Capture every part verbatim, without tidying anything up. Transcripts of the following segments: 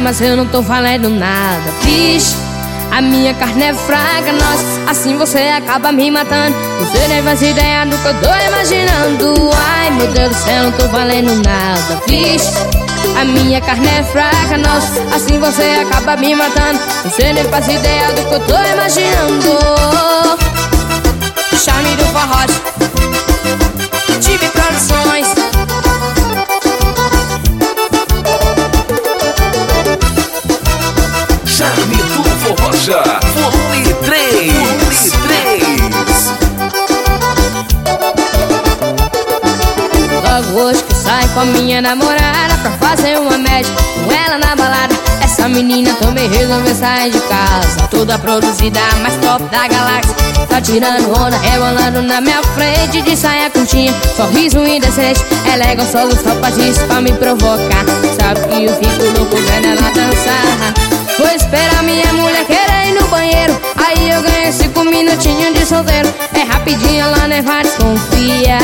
mas eu não tô valendo nada. Vixe, a minha carne é fraca, nossa, assim você acaba me matando. Você nem faz ideia do que eu tô imaginando. Ai, meu Deus do céu, não tô valendo nada. Vixe, a minha carne é fraca, nossa, assim você acaba me matando. Você nem faz ideia do que eu tô imaginando. Charme do forró, Tive Produções. Charme do Forrocha, volume três. Volume três. Logo hoje que eu saio com a minha namorada pra fazer uma média com ela na balada. Essa menina também resolveu sair de casa, toda produzida, mais top da galáxia. Tá tirando onda, rebolando na minha frente, de saia curtinha, sorriso indecente. Ela é gostosa, só faz isso pra me provocar. Sabe que eu fico louco vendo ela dançar. Vou esperar minha mulher querer ir no banheiro, aí eu ganho cinco minutinhos de solteiro. É rapidinho, ela nem vai desconfiar.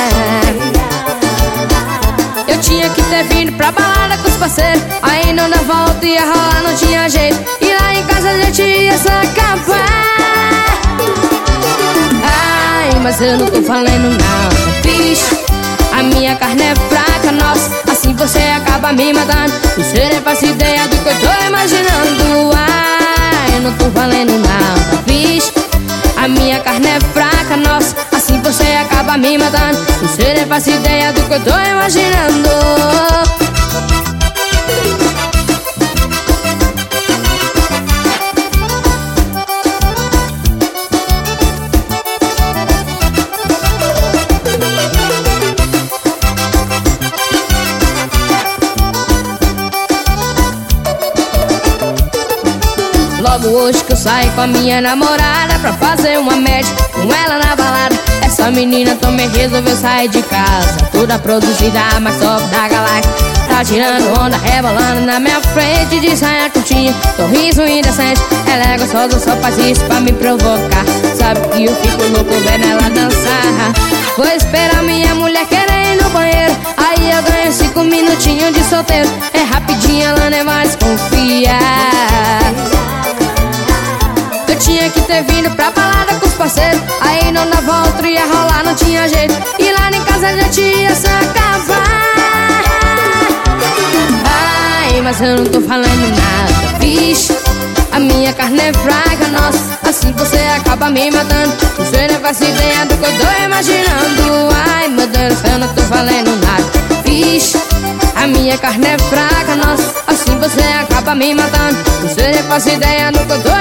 Eu tinha que ter vindo pra balada com os parceiros, aí não dá volta, ia rolar, não tinha jeito. E lá em casa a gente ia se acabar. Ai, mas eu não tô falando nada. Vixe, a minha carne é fraca, nossa, assim você acaba me matando. Você nem faz ideia do que eu tô imaginando. Ai, eu não tô valendo nada. Vixe, a minha carne é fraca, nossa, assim você acaba me matando. Você nem faz ideia do que eu tô imaginando. Logo hoje que eu saio com a minha namorada pra fazer uma média com ela na balada. Essa menina também resolveu sair de casa, toda produzida, mais top da galáxia. Tá tirando onda, rebolando na minha frente, de saia curtinha, sorriso indecente. Ela é gostosa, só faz isso pra me provocar. Sabe que eu fico louco vendo ela dançar. Vou esperar minha mulher querer ir no banheiro, aí eu ganho cinco minutinhos de solteiro. É rapidinho, ela nem vai desconfiar. Eu tinha que ter vindo pra balada com os parceiros, aí não dá volta, ia rolar, não tinha jeito. E lá em casa a gente ia se acabar. Ai, mas eu não tô falando nada. Vixe, a minha carne é fraca, nossa, assim você acaba me matando. Você nem faz ideia do que eu tô imaginando. Ai, meu Deus do céu, eu não tô valendo nada. Vixe, a minha carne é fraca, nossa, assim você acaba me matando. Você nem faz ideia do que eu tô